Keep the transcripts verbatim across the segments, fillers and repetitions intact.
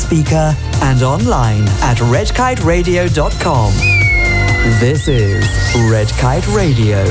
speaker and online at red kite radio dot com. This is Red Kite Radio.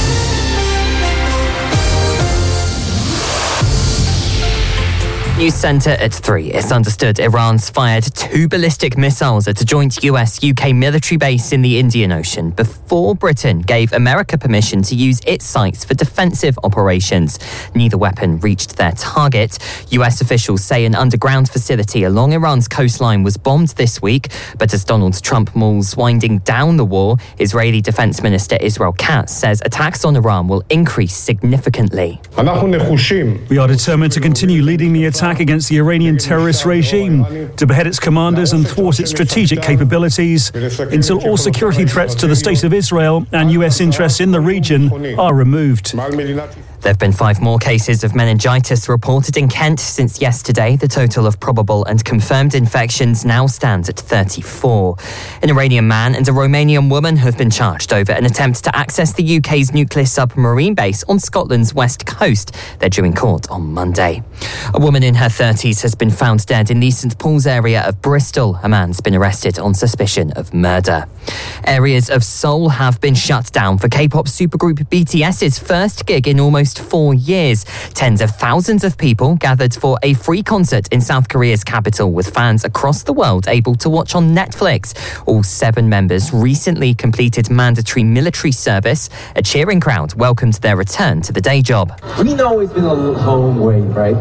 News Centre at three. It's understood Iran's fired two ballistic missiles at a joint U S U K military base in the Indian Ocean before Britain gave America permission to use its sites for defensive operations. Neither weapon reached their target. U S officials say an underground facility along Iran's coastline was bombed this week, but as Donald Trump mulls winding down the war, Israeli Defense Minister Israel Katz says attacks on Iran will increase significantly. We are determined to continue leading the attack against the Iranian terrorist regime, to behead its commanders and thwart its strategic capabilities until all security threats to the state of Israel and U S interests in the region are removed. There have been five more cases of meningitis reported in Kent since yesterday. The total of probable and confirmed infections now stands at thirty-four. An Iranian man and a Romanian woman have been charged over an attempt to access the U K's nuclear submarine base on Scotland's west coast. They're due in court on Monday. A woman in her thirties has been found dead in the St Paul's area of Bristol. A man's been arrested on suspicion of murder. Areas of Seoul have been shut down for K-pop supergroup BTS's first gig in almost four years. Tens of thousands of people gathered for a free concert in South Korea's capital, with fans across the world able to watch on Netflix. All seven members recently completed mandatory military service. A cheering crowd welcomed their return to the day job. We know it's been a long wait, right?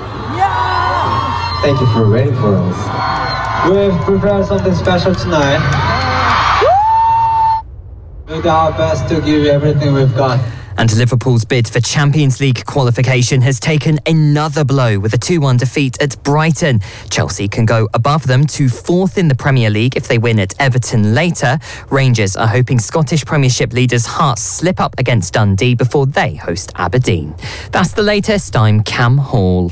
Yeah! Thank you for waiting for us. We've prepared something special tonight. We'll do our best to give you everything we've got. And Liverpool's bid for Champions League qualification has taken another blow with a two one defeat at Brighton. Chelsea can go above them to fourth in the Premier League if they win at Everton later. Rangers are hoping Scottish Premiership leaders Hearts slip up against Dundee before they host Aberdeen. That's the latest. I'm Cam Hall.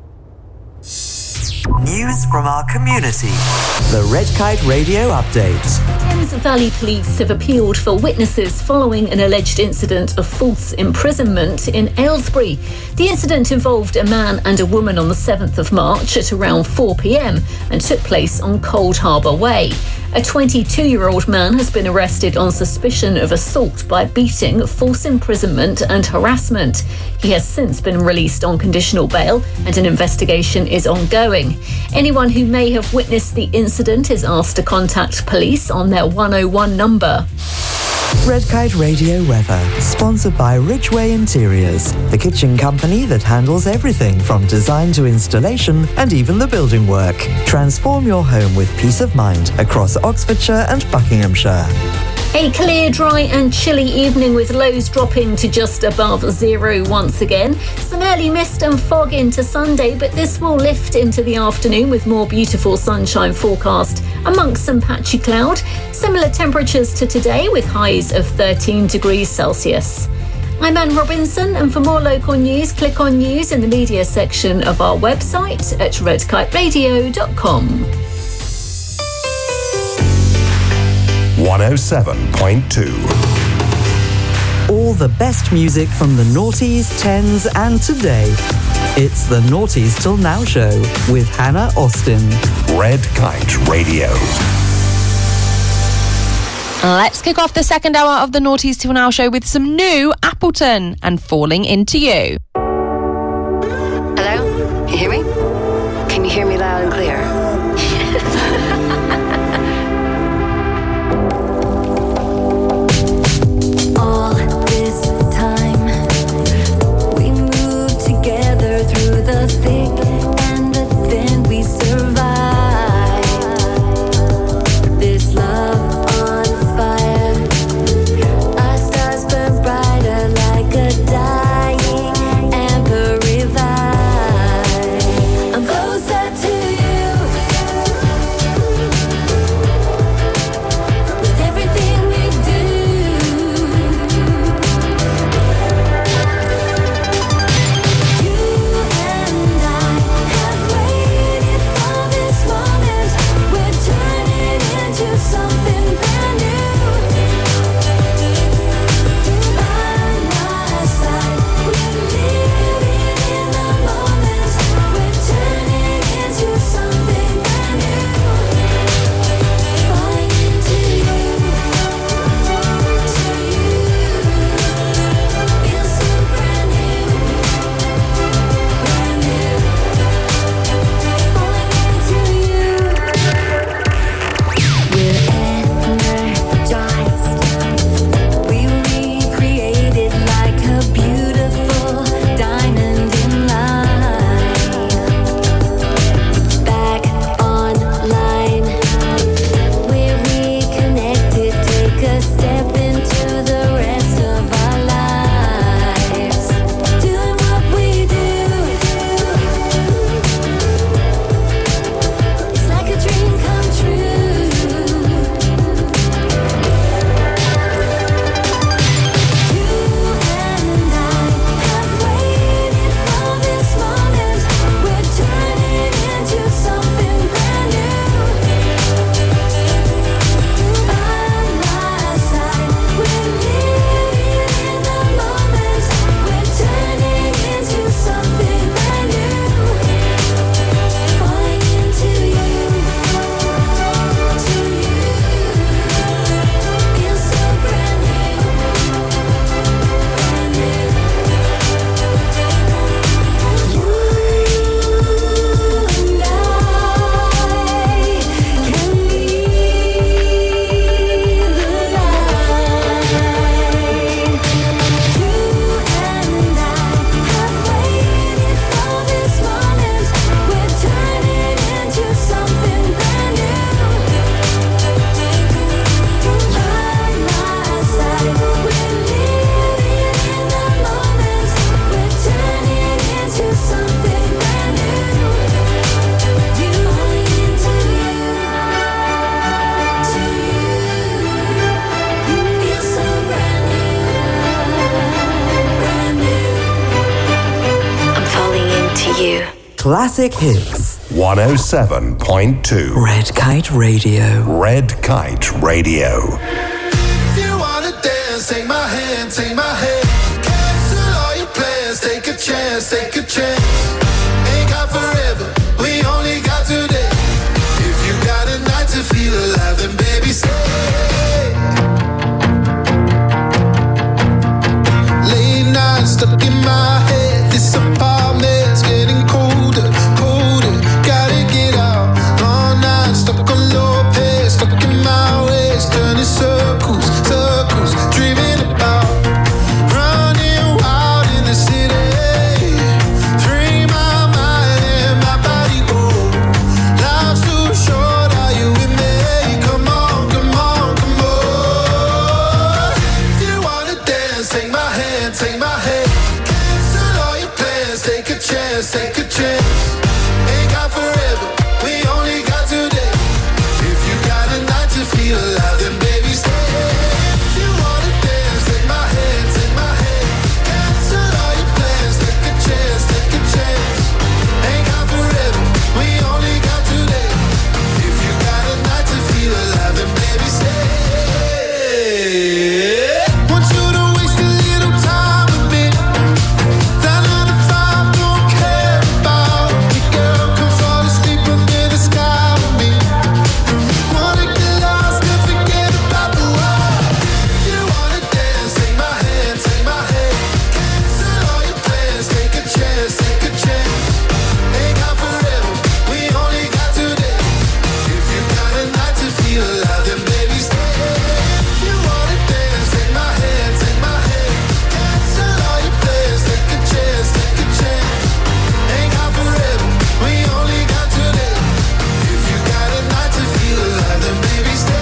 News from our community. The Red Kite Radio Update. Thames Valley Police have appealed for witnesses following an alleged incident of false imprisonment in Aylesbury. The incident involved a man and a woman on the seventh of March at around four p.m. and took place on Cold Harbour Way. A twenty-two-year-old man has been arrested on suspicion of assault by beating, false imprisonment and harassment. He has since been released on conditional bail and an investigation is ongoing. Anyone who may have witnessed the incident is asked to contact police on their one oh one number. Red Kite Radio weather, sponsored by Ridgeway Interiors, the kitchen company that handles everything from design to installation and even the building work. Transform your home with peace of mind across Oxfordshire and Buckinghamshire. A clear, dry and chilly evening with lows dropping to just above zero once again. Some early mist and fog into Sunday, but this will lift into the afternoon with more beautiful sunshine forecast amongst some patchy cloud. Similar temperatures to today with highs of thirteen degrees Celsius. I'm Anne Robinson, and for more local news, click on news in the media section of our website at red kite radio dot com. one oh seven point two. All the best music from the noughties, tens and today. It's the Noughties Till Now show with Hannah Austin. Red Kite Radio. Let's kick off the second hour of the Noughties Till Now show with some new Appleton and Falling Into You. Hello? Can you hear me? Can you hear me loud and clear? Through the thick and the thin, we survive. This love on fire, our stars burn brighter like a dying ember revive. I'm closer to you. classic hits. one oh seven point two. Red Kite Radio. Red Kite Radio. If you wanna dance, take my hand, take my hand. Cancel all your plans, take a chance, take a chance. Ain't got forever, we only got today. If you got a night to feel alive, then baby stay. Late nights stuck in my head, this apartment's getting colder, colder. Gotta get out, all night stuck on low pace, stuck in my ways, turning circles, circles, dreaming about running wild in the city. Free my mind and my body go. Life's too short, are you with me? Come on, come on, come on. If you wanna dance, take my hand, take my hand. Cancel all your plans, take a chance, take a chance. Ain't got forever, we only got today. If you got a night to feel alive, then baby stay. If you wanna dance, take my hand, take my hand. Cancel all your plans, take a chance, take a chance. Ain't got forever, we only got today. If you got a night to feel alive, then baby stay. Want you to waste a little time with me. That nine to five don't care about me, girl. Come fall asleep under the sky with me. Wanna get lost and forget about the world. If you wanna dance, take my hand, take my hand. Cancel all your plans, take a chance, take a chance. Ain't got forever, we only got today. If you got a night to feel alive, then baby stay. If you wanna dance, take my hand, take my hand. Cancel all your plans, take a chance, take a chance. Ain't got forever, we only got today. If you got a night to feel alive, then baby stay.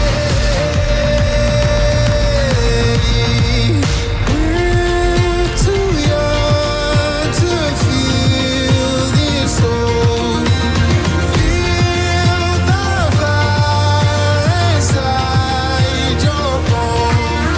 We're too young to feel this old. Feel the fire inside your bones.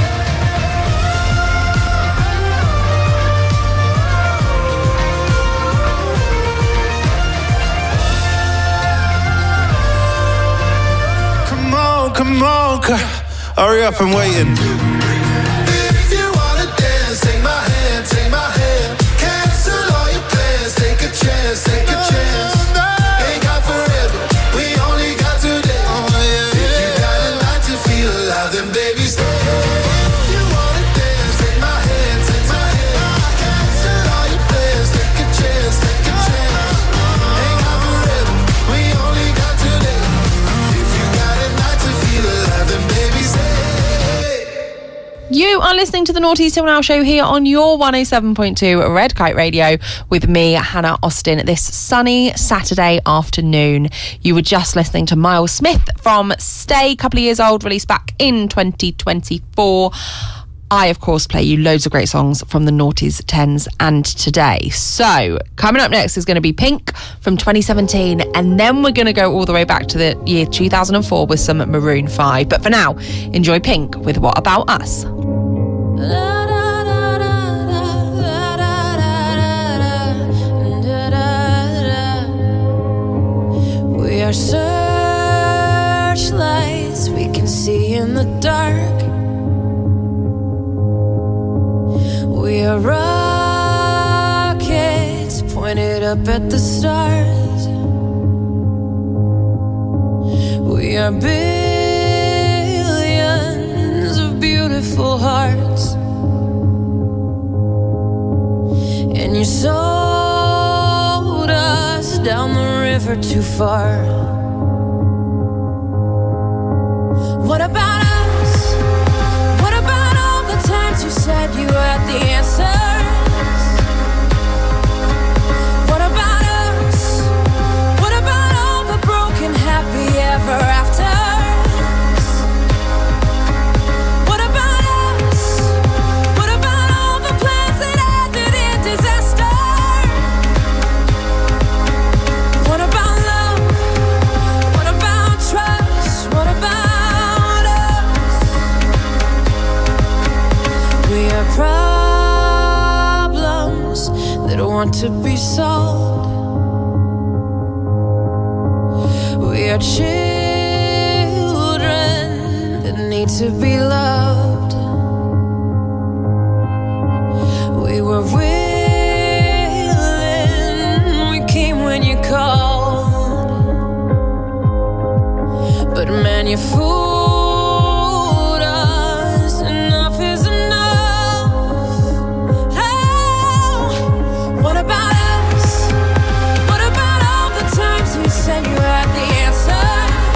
Come on, come on, c- hurry up and waiting. If you wanna dance, take my hand, take my hand. Cancel all your plans, take a chance, take a chance. Ain't got forever, we only got today. If you got a night to feel alive, then baby stay. If you wanna dance, take my hand, take my hand. Cancel all your plans, take a chance, take a chance. Ain't got forever, we only got today. If you got a night to feel alive, then baby stay. You are listening to the Naughty Till Now show here on your one oh seven point two Red Kite Radio with me, Hannah Austin, this sunny Saturday afternoon. You were just listening to Miles Smith from Stay, a couple of years old, released back in twenty twenty-four. I, of course, play you loads of great songs from the noughties, tens and today. So, coming up next is going to be Pink from twenty seventeen, and then we're going to go all the way back to the year two thousand four with some Maroon five. But for now, enjoy Pink with What About Us? We are searchlights we can see in the dark. We are rockets pointed up at the stars. We are billions of beautiful hearts. And you sold us down the river too far. What about us? What about all the times you said you had the answers? What about us? What about all the broken happy ever afters? What about us? What about all the plans that ended in disaster? What about love? What about trust? What about us? We are problems that want to be solved. are children that need to be loved. We were willing, we came when you called, but man, you fooled us. Enough is enough. Oh, what about us? What about all the times we said you had the answer?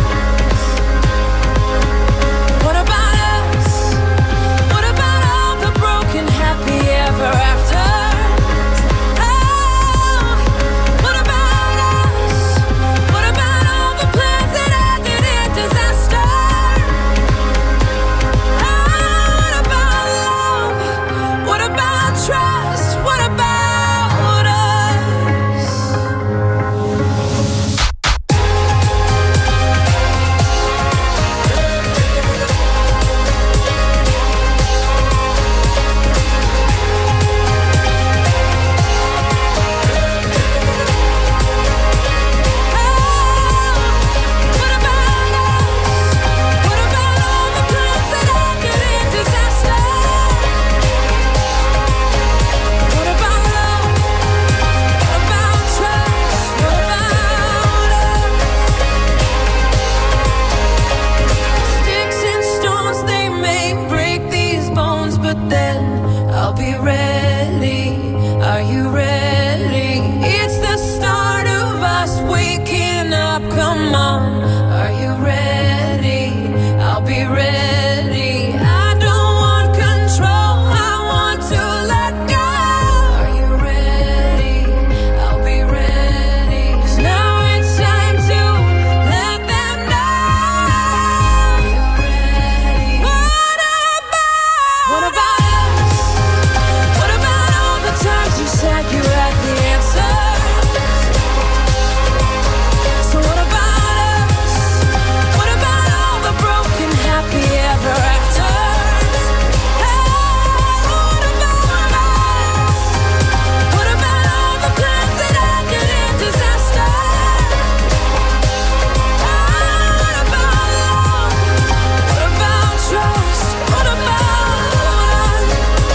What about us? What about all the broken happy ever after? Oh, what about us? What about all the plans that ended in disaster? Oh, what about love? What about trust? What about us? What about us? What about all the plans that ended in disaster? What about love? What about trust? What about us? Sticks and stones, they may break these bones, but then I'll be ready. Are you ready? It's the start of us waking up. Come on, are you ready? I'll be ready. I don't want control, I want to let go. Are you ready? I'll be ready. 'Cause now it's time to let them know. Are you ready? What about? What about us? What about all the times you said you had the answer? So what about us? What about all the broken happy ever after? What about us? What about all the plans that ended in disaster? What about love? What about trust? What about us?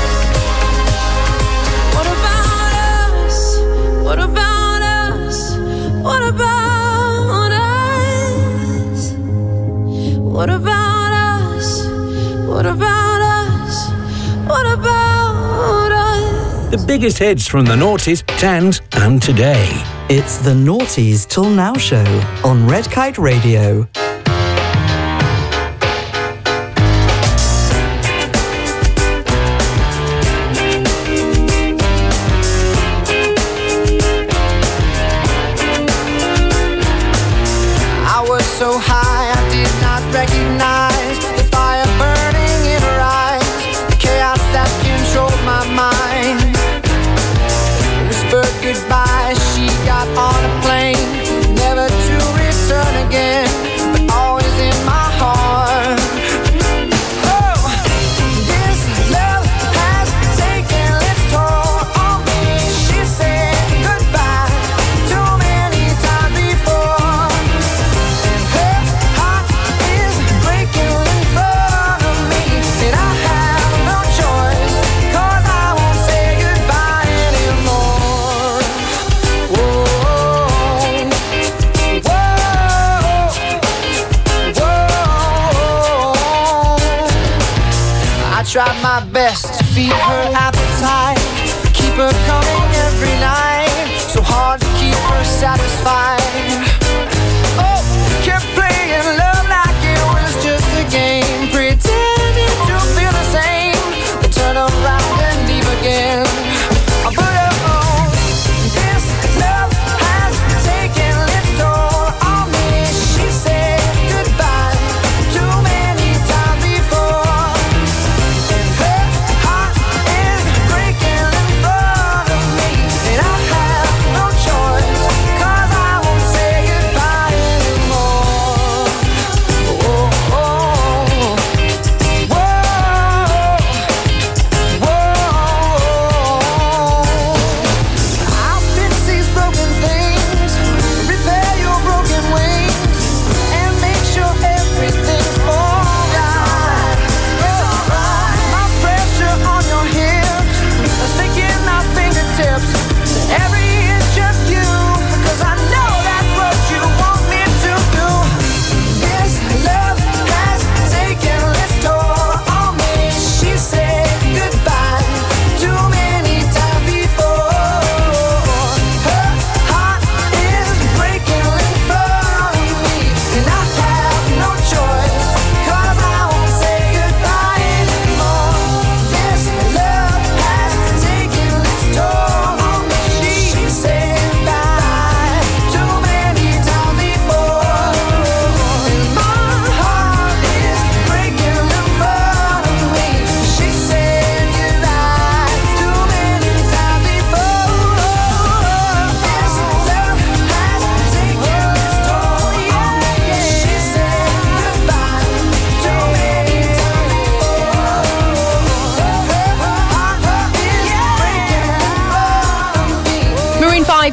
What about us? What about us? What about us? What about us? What about us? What about us? The biggest hits from the noughties, tens, and today. It's the Naughties Till Now show on Red Kite Radio. I was so high I did not recognize the fire burning in her eyes, the chaos that controlled my mind. Whispered goodbye, she got on a plane, never to return again, but always in my heart. Oh, this love has taken its toll on me. She said goodbye too many times before. Her heart is breaking in front of me, and I have no choice, 'cause I won't say goodbye anymore. Whoa, whoa, whoa. I tried my best to feed her appetite, keep her coming every night, so hard to keep her satisfied. Oh, kept playing love like it was just a game, pretending to feel the same, then turn around and leave again. I put her on. This love has taken its toll on me. She said goodbye too many times before, and her heart is breaking in front of me, and I have no choice, 'cause I won't say goodbye anymore.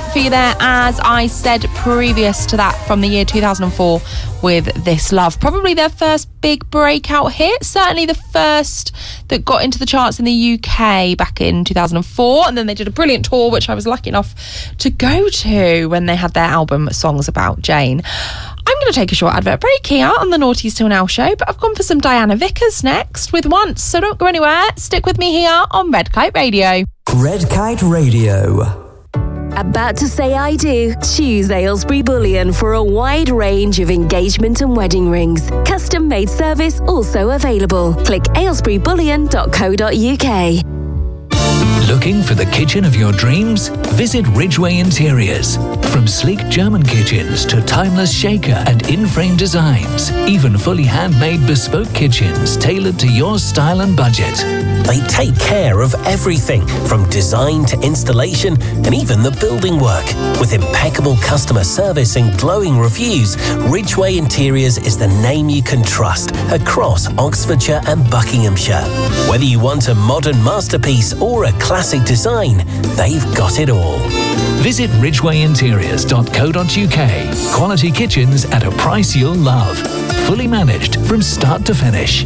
for you there, as I said previous to that, from the year two thousand four with This Love. Probably their first big breakout hit, certainly the first that got into the charts in the U K back in two thousand four, and then they did a brilliant tour which I was lucky enough to go to when they had their album Songs About Jane. I'm going to take a short advert break here on the Naughties Till Now show, but I've gone for some Diana Vickers next with Once, so don't go anywhere. Stick with me here on Red Kite Radio. Red Kite Radio. About to say I do? Choose Aylesbury Bullion for a wide range of engagement and wedding rings. Custom made service also available. Click aylesbury bullion dot co dot uk. Looking for the kitchen of your dreams? Visit Ridgeway Interiors. From sleek German kitchens to timeless shaker and in-frame designs, even fully handmade bespoke kitchens tailored to your style and budget. They take care of everything from design to installation and even the building work. With impeccable customer service and glowing reviews, Ridgeway Interiors is the name you can trust across Oxfordshire and Buckinghamshire. Whether you want a modern masterpiece or a classic design, they've got it all. Visit ridgeway interiors dot co dot uk. Quality kitchens at a price you'll love. Fully managed from start to finish.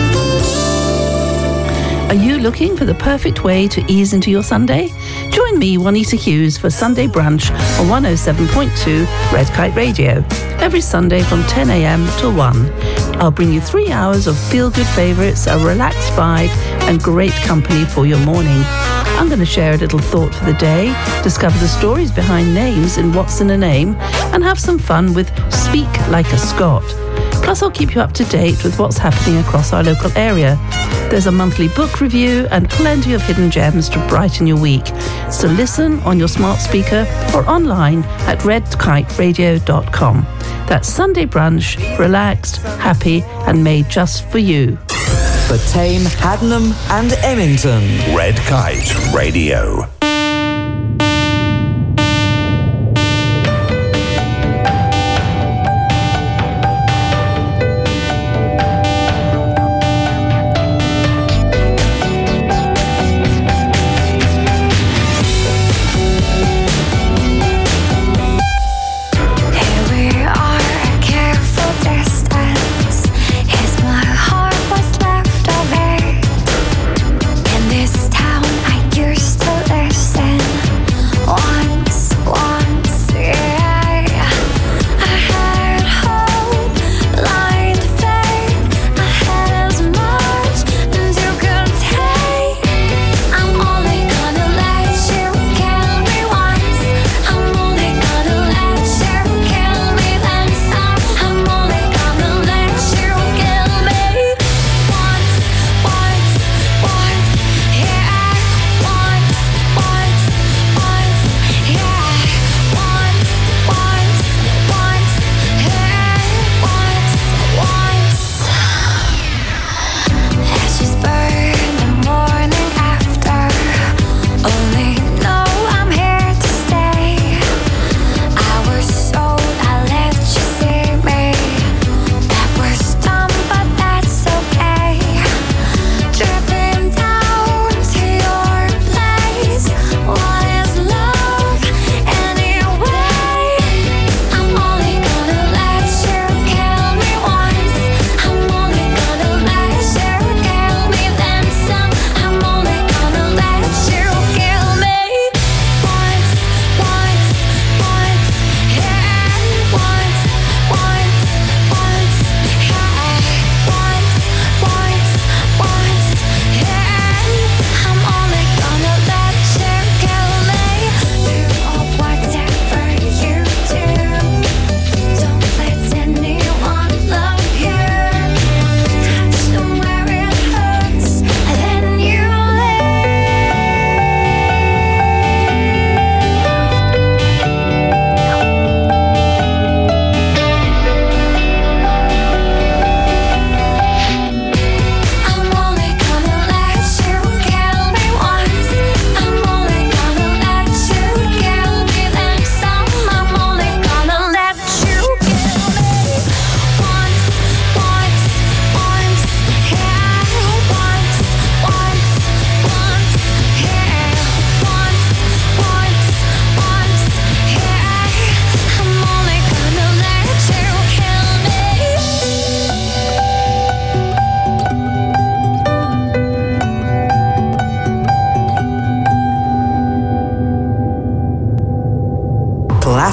Are you looking for the perfect way to ease into your Sunday? Join me, Juanita Hughes, for Sunday Brunch on one oh seven point two Red Kite Radio. Every Sunday from ten a.m. till one. I'll bring you three hours of feel-good favourites, a relaxed vibe, and great company for your morning. I'm going to share a little thought for the day, discover the stories behind names in What's in a Name, and have some fun with Speak Like a Scot. Plus, I'll keep you up to date with what's happening across our local area. There's a monthly book review and plenty of hidden gems to brighten your week. So listen on your smart speaker or online at red kite radio dot com. That's Sunday Brunch, relaxed, happy, and made just for you. For Tame, Haddenham and Emmington. Red Kite Radio. This town I used to live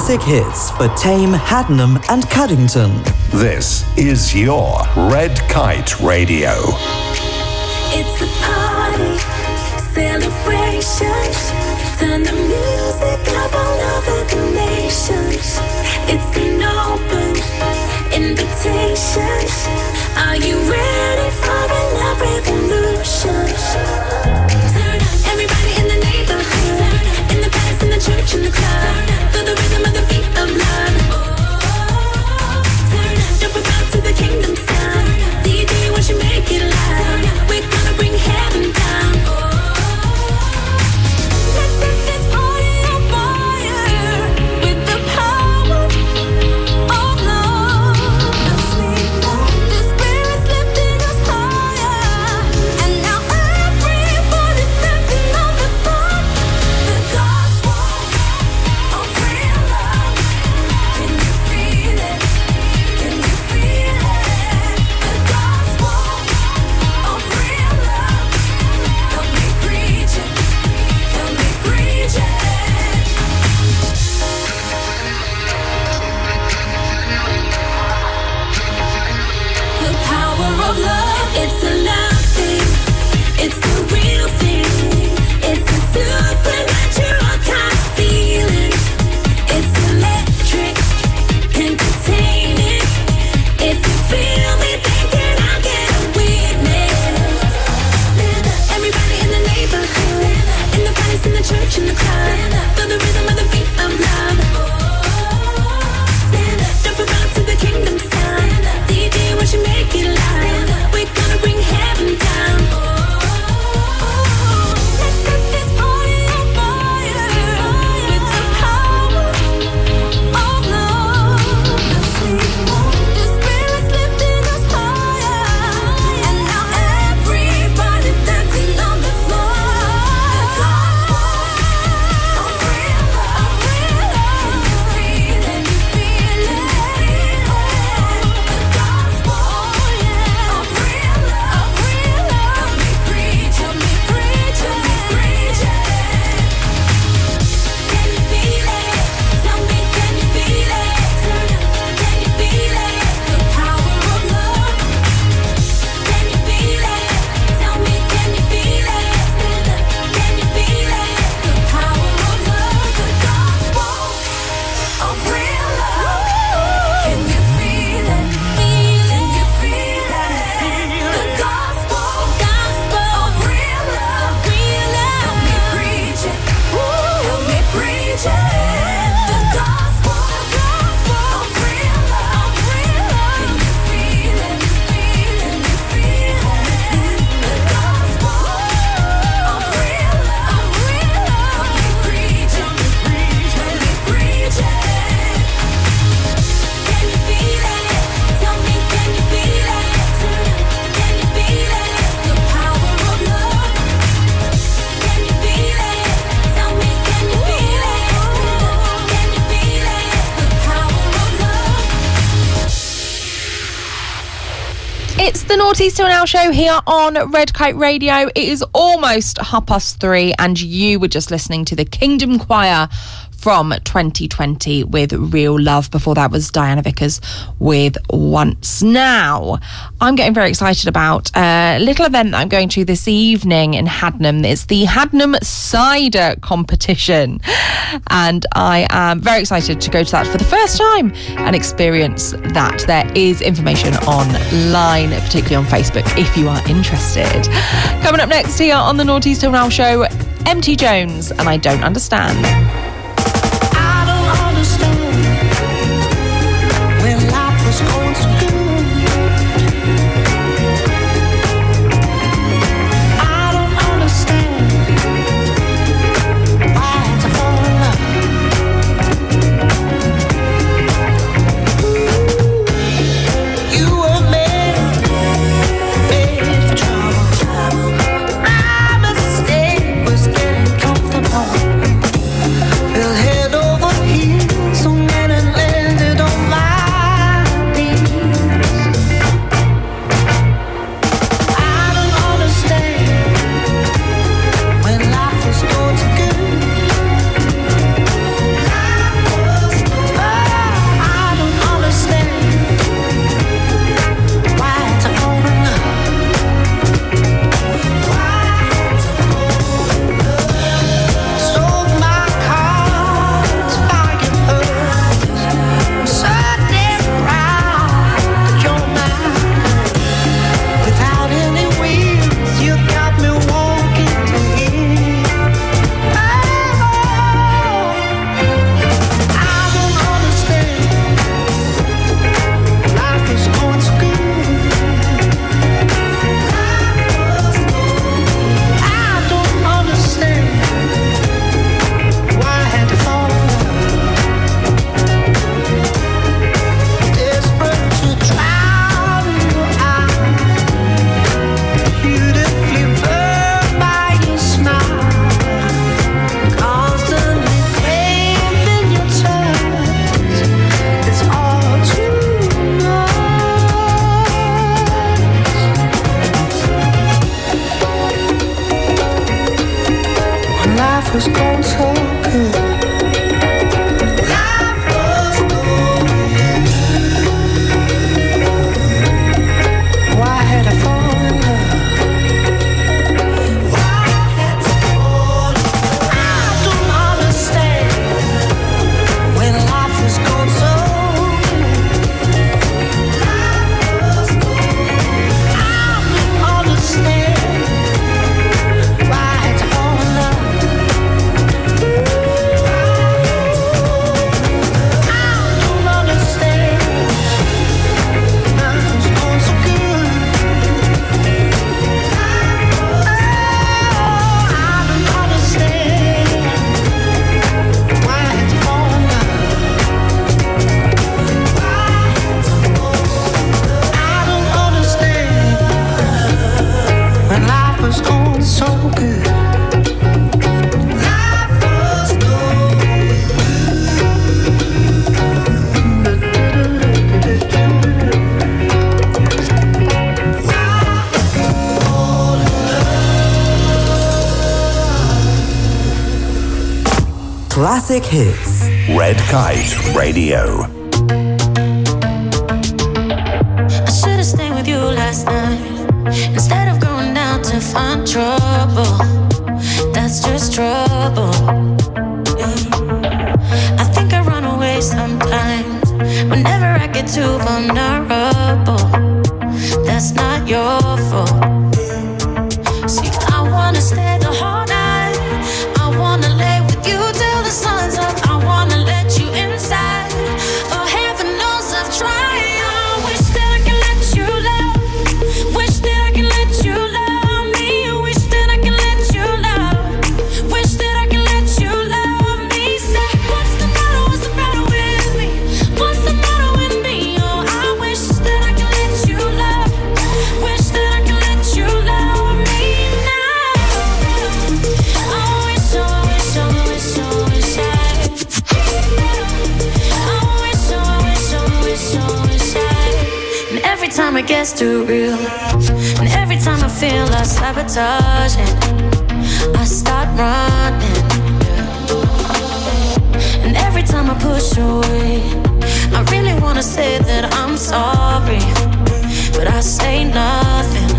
classic hits for Tame, Haddenham and Cuddington. This is your Red Kite Radio. It's a party, celebration. Turn the music up all over the nation. It's an open invitation. Are you ready for a love revolution? Turn up, everybody in the neighborhood. Turn up, in the palace, in the church, in the club. Feel the rhythm of the beat of love. Turn up, jump about to the kingdom sound. D J, won't you make it loud? We're gonna bring heaven down. Let's set this party on fire with the power of love. The spirit's lifting us higher, and now everybody's dancing on the sun. The gospel of real love. Can you feel it? Can you feel it? The gospel of real love. Help me preach it. Help me preach it. The power of love, it's a love thing. It's the real thing. It's a supernatural kind of feeling. It's electric, can't contain it. If you feel me thinking, I'll get a witness. Stand up, everybody in the neighborhood. In the palace, in the church, in the club. Feel the rhythm of the beat of love. Stand up, jump around to the kingdom sound. D J, won't you make it loud? We're gonna bring heaven down. Let's set this party on fire with the power of love. The spirit's lifting us higher, and now everybody's dancing on the floor. The gospel of real love. Can you feel it? Can you feel it? The gospel of real love. Help me preach, help me preach, help me preach it. Can you feel it? Tell me, can you feel it? Turn up, can you feel it? The power of love. Can you feel it? Tell me, can you feel it? Stand up, can you feel it? The power of love. The gospel of real love. Can you feel it? Can you feel it? The gospel, gospel of real love. Real love. Help me preach it. Help me preach it. The gospel, gospel of real love. Real love. Can you feel it? Can you feel it? The gospel of real love. Real love. Help me preach it. Help me preach it. Can you feel it? Tell me, can you feel it? Turn up, can you feel it? The power of love. Can you feel it? Tell me, can you feel it? Stand up, can you feel it? The power of love. It's the Naughties Till Now show here on Red Kite Radio. It is almost half past three, and you were just listening to the Kingdom Choir from twenty twenty with Real Love. Before that was Diana Vickers with Once. Now, I'm getting very excited about a little event that I'm going to this evening in Haddenham. It's the Haddenham Cider Competition, and I am very excited to go to that for the first time and experience that. There is information online, particularly on Facebook, if you are interested. Coming up next here on the Naughties Till Now show, M T Jones and I Don't Understand. My mistake was getting comfortable. was going so good. Life was going good. Why had I fallen in love? Why had to fall in love? I don't understand. When life was going so good. Life was going good. I don't understand. Why I had to fall in love? I don't understand. Life was going so good. Oh, I don't understand. Why I had to fall in love? I don't understand. When life was going so good. Life was going Classic hits. Red Kite Radio. I should've stayed with you last night instead of going down to find trouble. That's just trouble. Yeah. I think I run away sometimes whenever I get too vulnerable. That's not your fault. See, I wanna stay the whole night. I wanna lay with you till the sun's up. I wanna let you inside. Oh, heaven knows I've tried. I wish that I could let you love. Wish that I could let you love me. Wish that I could let you love. Wish that I could let you love me. Say, what's the matter? What's the matter with me? What's the matter with me? Oh, I wish that I could let you love. Wish that I could let you love me now. I wish, I wish, I wish, I wish I. I wish, I wish, I wish, I wish I. And every time it gets too real, and every time I feel I sabotage it, I start running. And every time I push away, I really wanna say that I'm sorry, but I say nothing.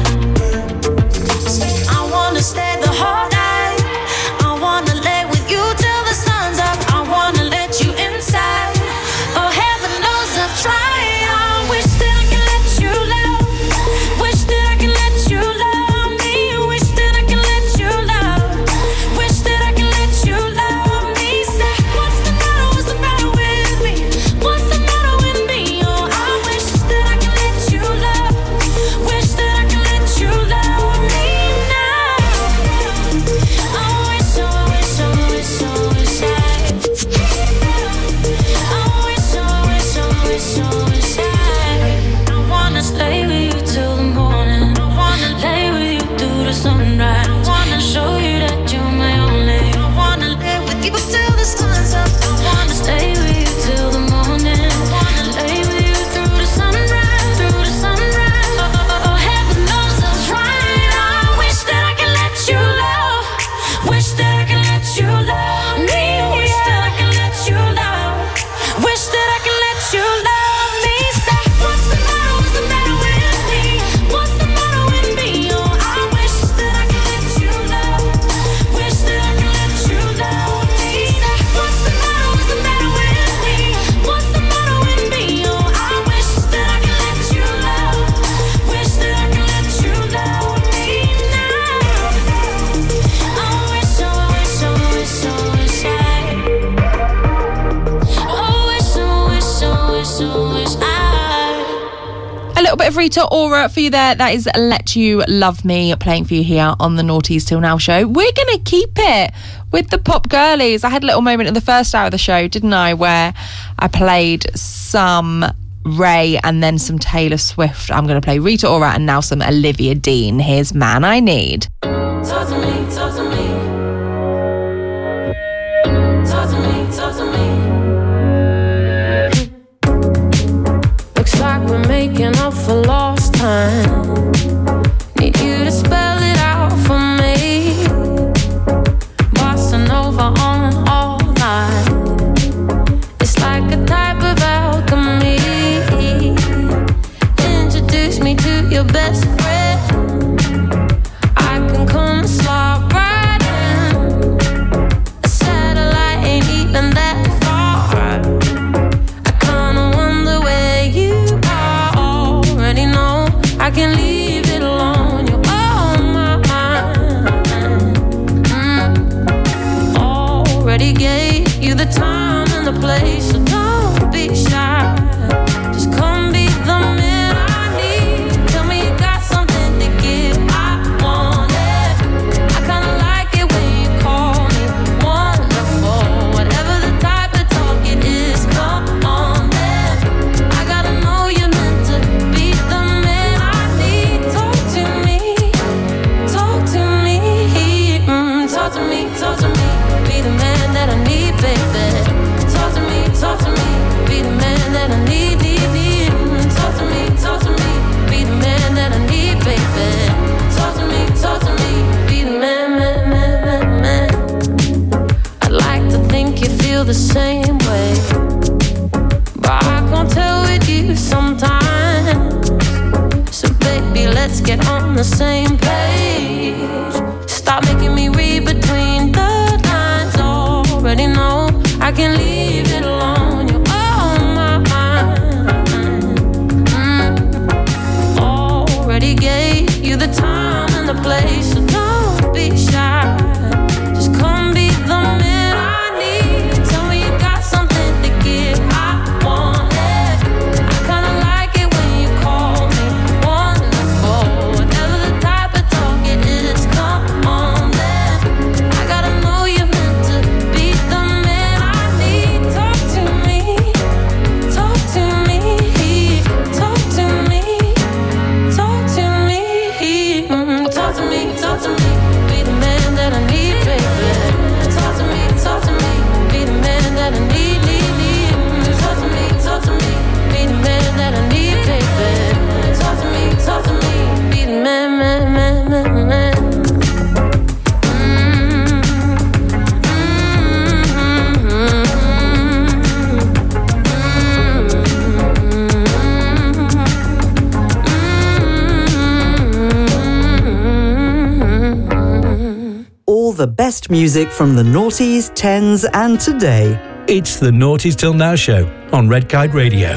I wanna stay the whole night. I wanna lay with you till the sun's up. I wanna let you inside. Oh, heaven knows I've tried. I wish that I could let you love. Wish that I could let you love me. Wish that I could let you love. Wish that I could let you love me. Say, what's the matter? What's the matter with me? What's the matter with me? Oh, I wish that I could let you love. Wish that I could let you love me now. I wish, I wish, I wish, I wish I. I wish, I wish, I wish, I wish I. I wanna stay with you till the morning. I wanna lay with you through the sunrise. I wanna show you that you're my only. I wanna lay with you till the sun's up. I wanna stay with you till the morning. I wanna lay with you through the sunrise, through the sunrise. Oh, oh, oh, heaven knows I'm trying. I wish that I could let you love. Wish that I could let you love me. Wish that I could let you love. Wish that I could let you love me. Say, what's the matter? What's the matter with me? What's the matter with me? Oh, I wish that I could let you love. Wish that I could let you love me. Say, what's the matter? What's the matter with me? What's the matter with me? Oh, I wish that I could let you love. Wish that I could let you love me now. I wish, I wish, I wish, I wish I. I wish, I wish, I wish, I wish I. A little bit of Rita Ora for you there. That is Let You Love Me, playing for you here on the Naughties Till Now show. We're going to keep it with the pop girlies. I had a little moment in the first hour of the show, didn't I, where I played some Ray and then some Taylor Swift. I'm going to play Rita Ora and now some Olivia Dean. Here's Man I Need. Talk to me, talk to me. Talk to me, talk to me. Looks like we're making up for lost time. Need you to spell it out for me. Bossa Nova me to your best friend. I can come slide right in. A satellite ain't even that far. I kinda wonder where you are. Already know I can leave it alone. You're on my mind. Mm. Already gave you the time and the place, so don't be shy. Just come be the man I need. Tell me you got something to give. I want it. I kinda like it when you call me wonderful. Whatever the type of talk it is, come on then. I gotta know you're meant to be the man I need. Talk to me, talk to me, mm, talk to me, talk to me. Be the man that I need, baby. Talk to me, talk to me. Be the man that I need, need, need. Mm, talk to me, talk to me. Be the man that I need, baby. Talk to me, talk to me. Be the man, man, man, man, man. I'd like to think you feel the same way, but I can't tell with you sometimes. So baby, let's get on the same page. Stop making me read between the lines. Already know I can leave it alone. You're on my mind. Mm. Already gave you the time and the place, so don't be shy. Just come be the man I need. Tell me you got something to give. I want it. I kinda like it when you call me wonderful. Whatever the type of talk it is, come on then. I gotta know you're meant to be the man I need. Talk to me, talk to me, talk to me, talk to me, mm, talk to me, talk to me. Be the man that I need, baby. Talk to me, talk to me. Be the man that I need, need, need. Mm, talk to me, talk to me. Be the man that I need, baby. Talk to me, talk to me. Be the man, man, man, man, man. All the best music from the noughties, tens and today. It's the Noughties Till Now show on Red Kite Radio.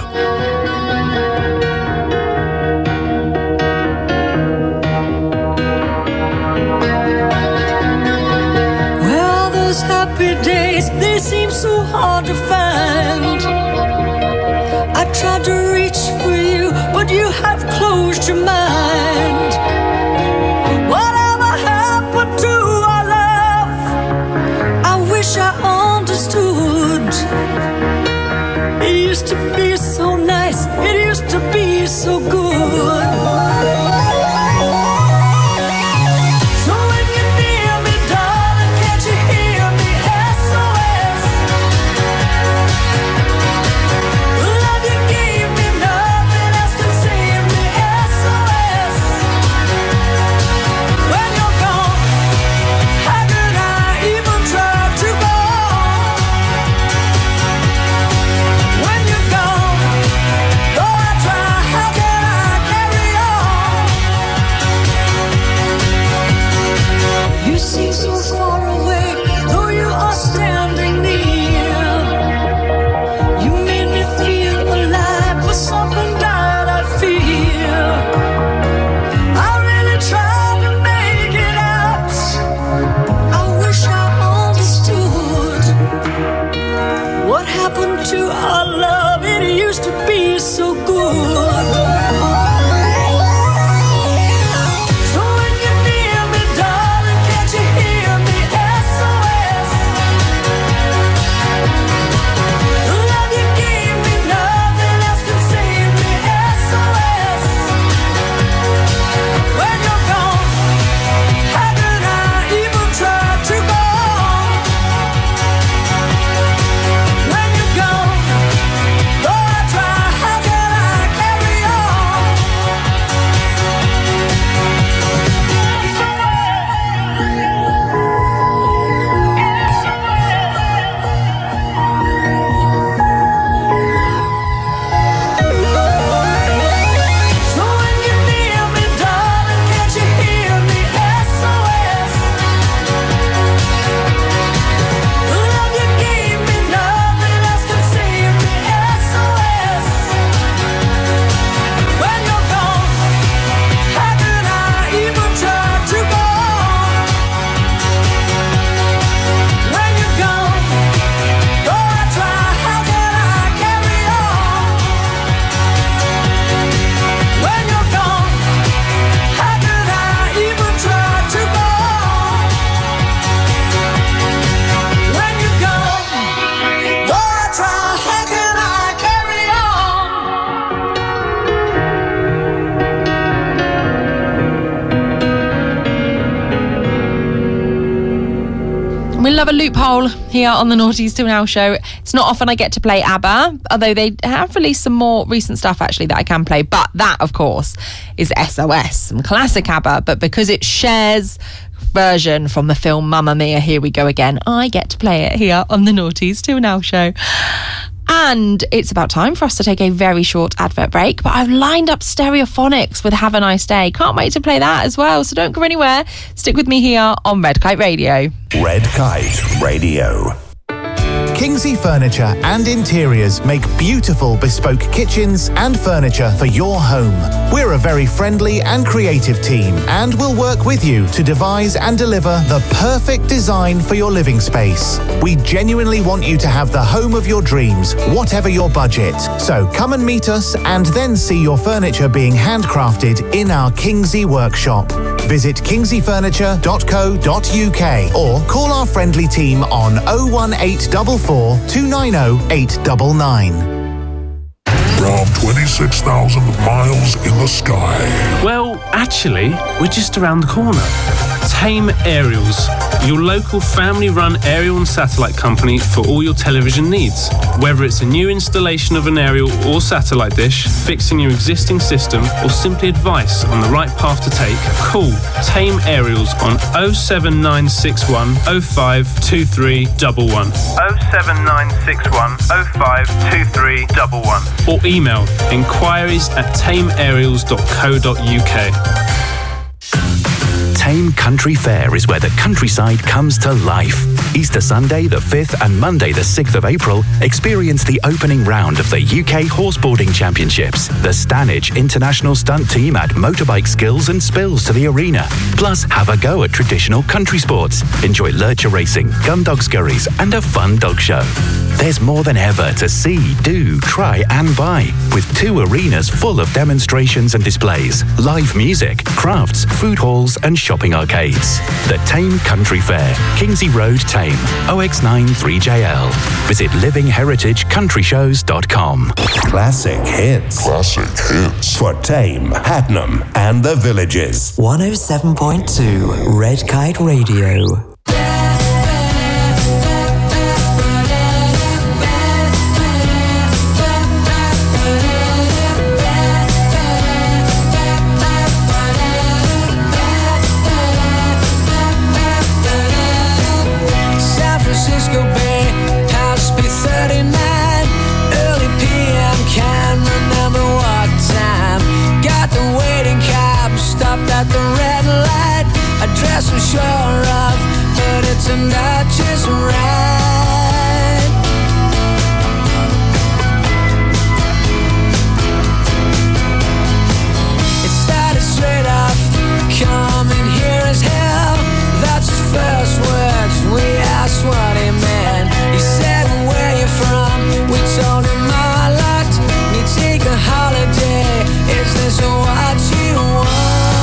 Well, those happy days, they seem so hard to find. I tried to reach for you, but you have closed your mind. Whatever happened to our love? I wish I understood. It used to be so nice, it used to be so good. So when you near me, darling, can't you hear me? S O S. Love you gave me, nothing else can save me. S O S. When you're gone, how could I even try to go on? When you're gone, though I try, how can I carry on? another loophole here on the Naughties Till Now show. It's not often I get to play ABBA, although they have released some more recent stuff actually that I can play. But that, of course, is S O S, some classic ABBA. But because it shares version from the film Mamma Mia, Here We Go Again, I get to play it here on the Naughties Till Now show. And it's about time for us to take a very short advert break, but I've lined up Stereophonics with Have a Nice Day. Can't wait to play that as well, so don't go anywhere. Stick with me here on Red Kite Radio. Red Kite Radio. Kingsley Furniture and Interiors make beautiful bespoke kitchens and furniture for your home. We're a very friendly and creative team and will work with you to devise and deliver the perfect design for your living space. We genuinely want you to have the home of your dreams, whatever your budget. So come and meet us and then see your furniture being handcrafted in our Kingsley workshop. Visit kingsley furniture dot co dot uk or call our friendly team on oh one eight four four, two nine oh, eight nine nine. Around twenty-six thousand miles in the sky. Well, actually, we're just around the corner. Tame Aerials, your local family-run aerial and satellite company for all your television needs. Whether it's a new installation of an aerial or satellite dish, fixing your existing system, or simply advice on the right path to take, call Tame Aerials on oh seven nine six one oh five two three one one. oh seven nine six one oh five two three one one. Or email inquiries at tame aerials dot co dot uk. Tame Country Fair is where the countryside comes to life. Easter Sunday the fifth and Monday the sixth of April, experience the opening round of the U K Horseboarding Championships. The Stanage International Stunt Team add motorbike skills and spills to the arena. Plus, have a go at traditional country sports. Enjoy lurcher racing, gun dog scurries, and a fun dog show. There's more than ever to see, do, try, and buy, with two arenas full of demonstrations and displays, live music, crafts, food halls, and shopping arcades. The Tame Country Fair, Kingsley Road, Tame, O X nine three J L. Visit living heritage country shows dot com. Classic hits. Classic hits. For Tame, Hatnam, and the Villages. one oh seven point two Red Kite Radio. At the red light, a dress I'm sure of, but it's not just right. It started straight off, coming here as hell. That's his first words. We asked what he meant. He said, where you from? We told him I locked. We take a holiday. Is this what you want?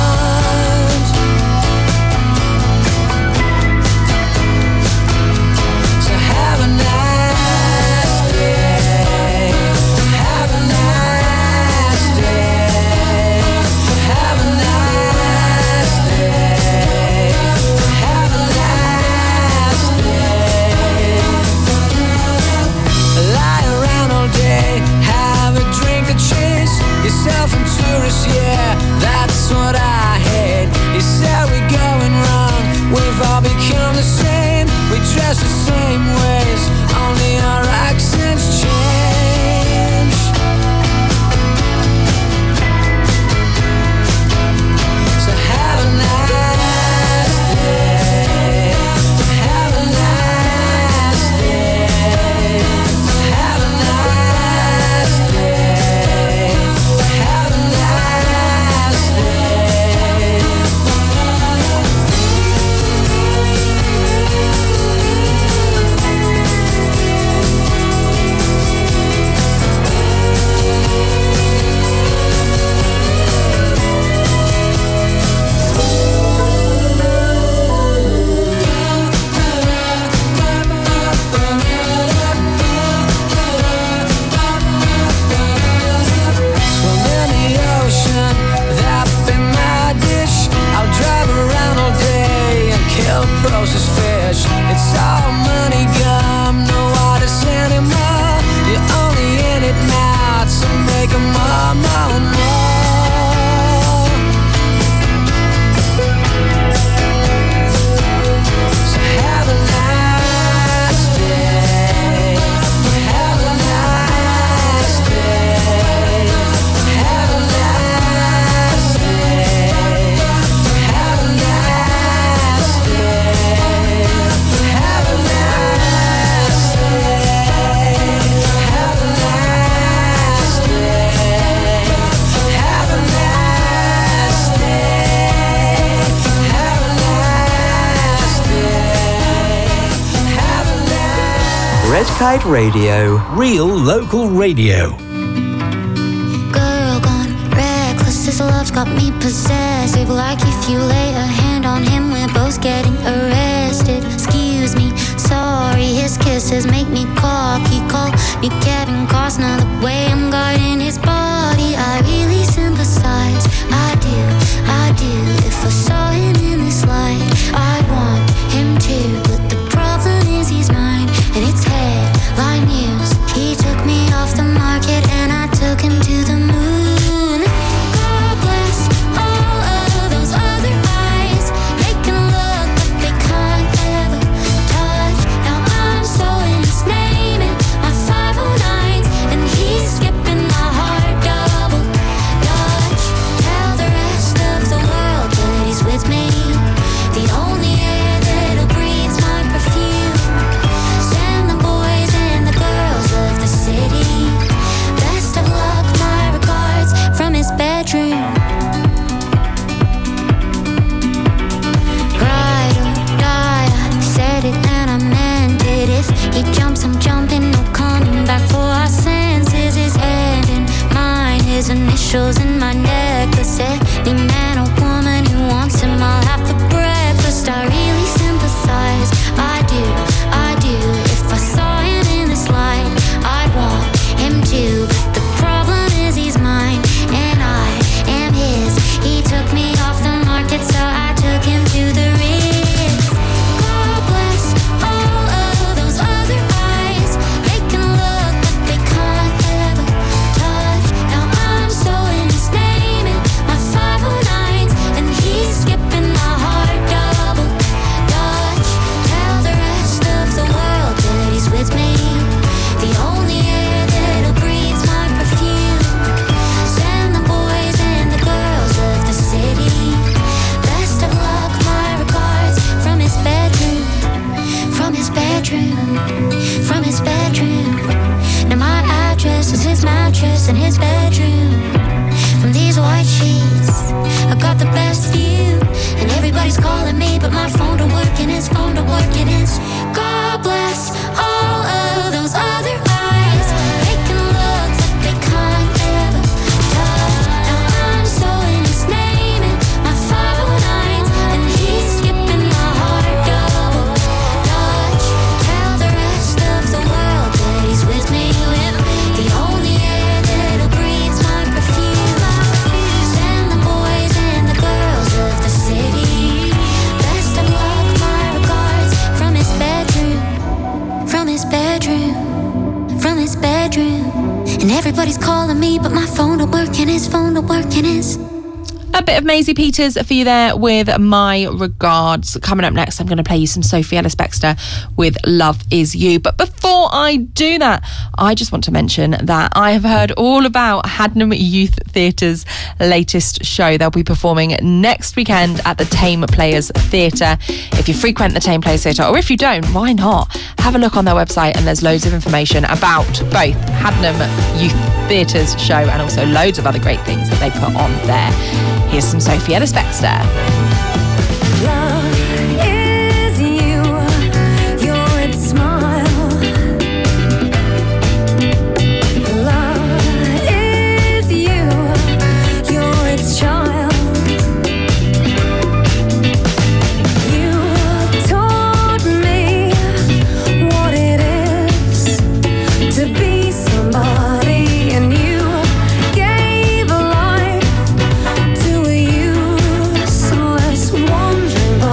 Yourself and tourists, yeah, that's what I hate. You said we're going wrong, we've all become the same. We dress the same ways, only our accents change. So have a nice day. Have a nice day. Have a nice day. Have a nice day. Processed fish, it's all Kite Radio. Real local radio. Girl gone reckless, his love's got me possessive. Like if you lay a hand on him, we're both getting arrested. Excuse me, sorry, his kisses make me cocky. Call me Kevin Costner, the way I'm guarding his body. I really sympathize, I do, I do. If I saw him in this light, I want him too. But the problem is he's mine, and it's headline news. He took me off the market and I took him to the moon. God bless all of those other eyes. They can look but they can't ever touch. Now I'm so in his name and my five oh nines, and he's skipping my heart double dutch. Tell the rest of the world that he's with me. The only air that'll breathe my perfume. Send the boys and the girls of the city best of luck, my regards from his bedroom. Ride or die, I said it and I meant it. If he jumps, I'm jumping, no coming back for our senses. His hand in mine, his initials in my necklace. Any man or woman who wants him, I'll have for breakfast. I really sympathize, I do, I do. If I saw him in this light, I'd want him too. But the problem is he's mine and I am his. He took me off the market, so I took him to the Ritz. God bless all of those other eyes. They can look but they can't ever touch. Now I'm so in his name and my five oh nines, and he's skipping my heart double dutch. Tell the rest of the world that he's with me. The only air that'll breathe my perfume. Send the boys and the girls of the city best of luck, my regards from his bedroom. From his bedroom. From his bedroom. Now my address is his mattress in his bedroom. From these white sheets, I got the best view. And everybody's calling me, but my phone don't work and his phone don't work and it's God bless all of those other eyes. They can look, but they can't ever touch. Now I'm so in his name and my five oh nines, and he's skipping my heart double dutch. Tell the rest of the world that he's with me. The only air that'll breathe my perfume. Send the boys and the girls of the city best of luck, my regards from his bedroom. From his bedroom. From his bedroom. And everybody's calling me, but my phone don't work and his phone don't work and his. A bit of Maisie Peters for you there with My Regards. Coming up next, I'm going to play you some Sophie Ellis-Bextor with Love Is You. But before I do that, I just want to mention that I have heard all about Hadnam Youth Theatre's latest show. They'll be performing next weekend at the Tame Players Theatre. If you frequent the Tame Players Theatre, or if you don't, why not? Have a look on their website and there's loads of information about both Hadnam Youth Theatre's show and also loads of other great things that they put on there. Here's some Sophie Ellis-Bextor. Love is you, your red smile. Love is you, your its child. You taught me what it is to be somebody, and you gave a life to a useless wandering boy.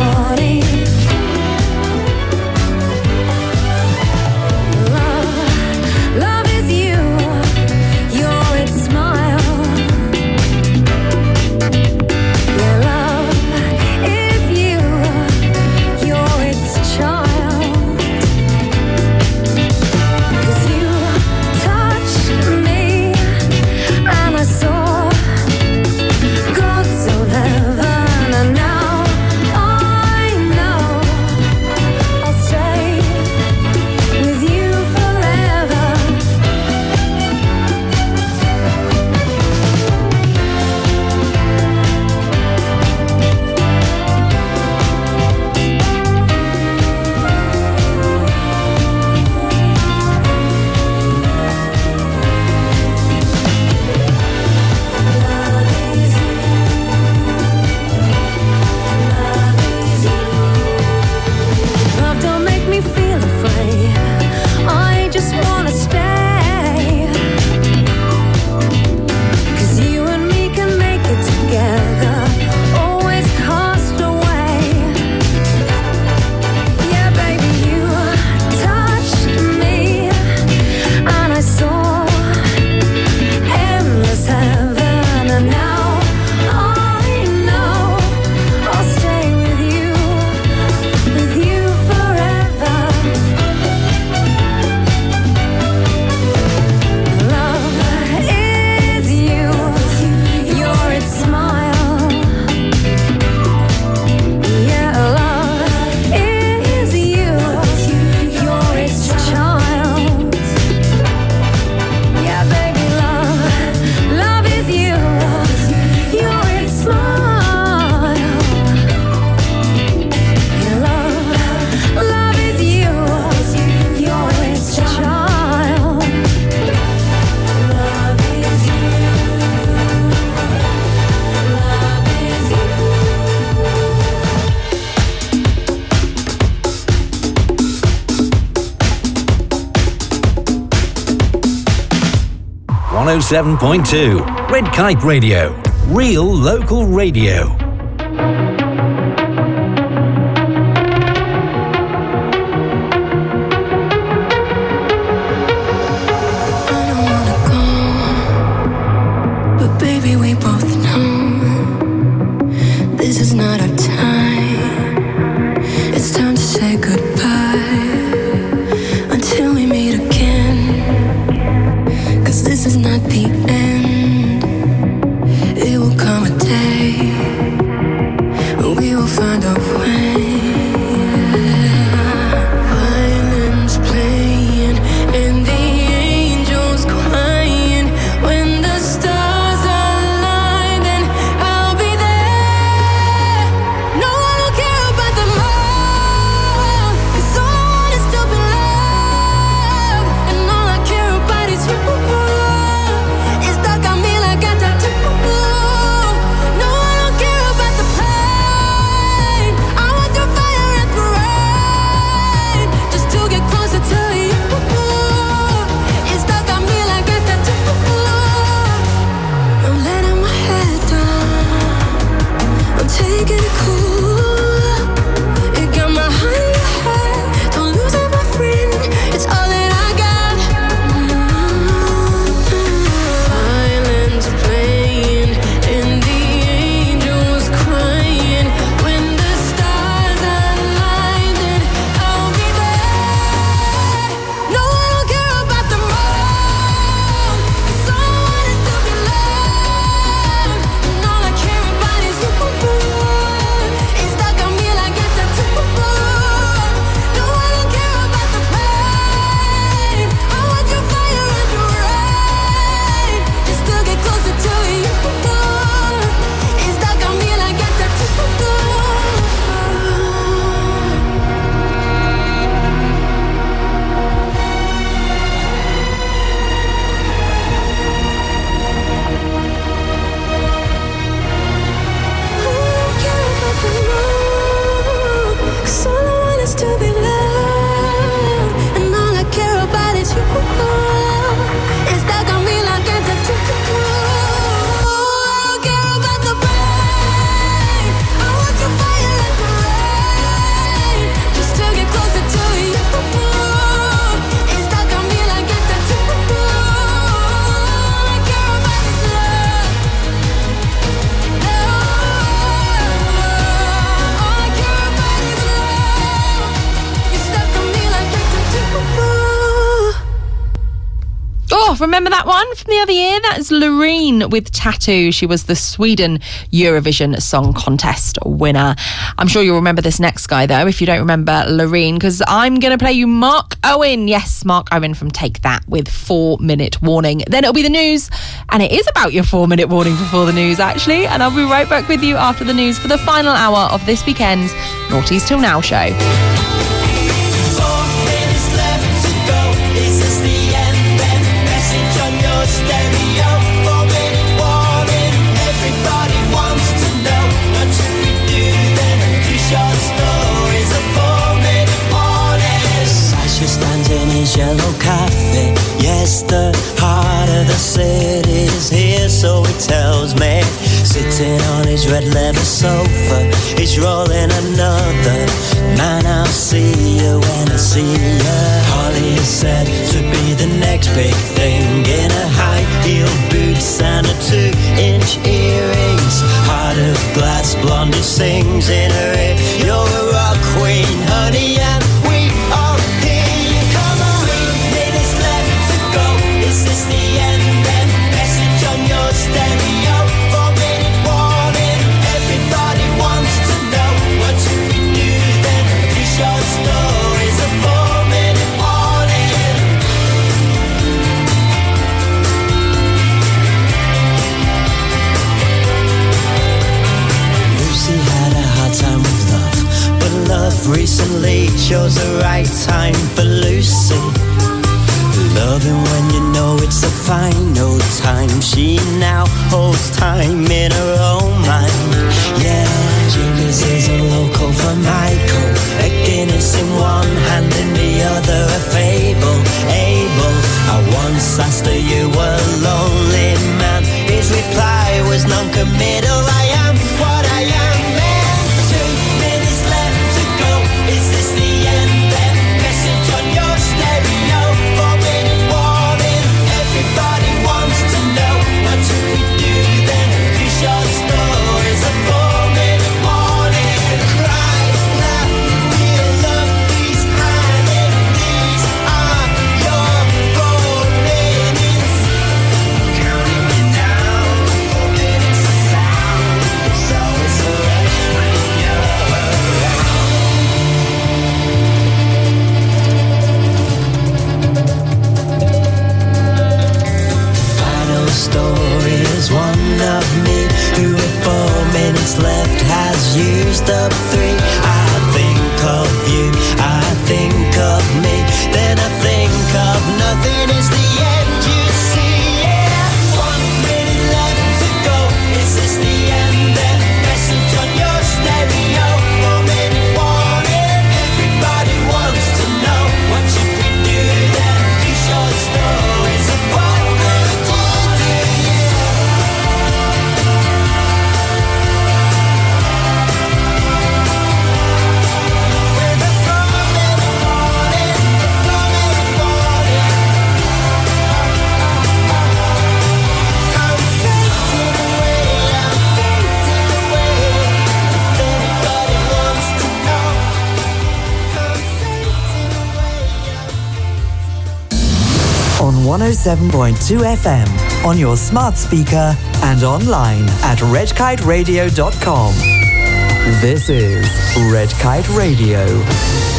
one oh seven point two. Red Kite Radio. Real local radio. Remember that one from the other year? That's Loreen with Tattoo. She was the Sweden Eurovision Song Contest winner. I'm sure you'll remember this next guy, though, if you don't remember Loreen, because I'm going to play you Mark Owen. Yes, Mark Owen from Take That with Four Minute Warning. Then it'll be the news, and it is about your four minute warning before the news, actually. And I'll be right back with you after the news for the final hour of this weekend's Noughties Till Now show. Yellow cafe, yes, the heart of the city is here, so he tells me. Sitting on his red leather sofa, he's rolling another. Man, I'll see you when I see you. Holly is said to be the next big thing, in a high heel boots and a two inch earrings. Heart of glass, blondie sings in her ear. You're a rock queen, honey, and we are here. Is this the end then? Message on your stereo. Four minute warning. Everybody wants to know what should we do then? Three short stories, a four minute warning. Lucy had a hard time with love, but love recently chose the right time for Lucy. Loving when you know it's the final time. She now holds time in her own mind. Yeah, Julie's is a local for Michael. A Guinness in one hand, in the other a fable. Abel, I once asked her you were lonely. has used up three. I think of you, I think of me, then I think of nothing is the end you see. Yeah, one minute left to go. Is this the end then? Message on your stereo. One minute warning. Everybody wants to know what should we do then? Two short stories of what will you do? On one oh seven point two F M, on your smart speaker and online at red kite radio dot com. This is Red Kite Radio.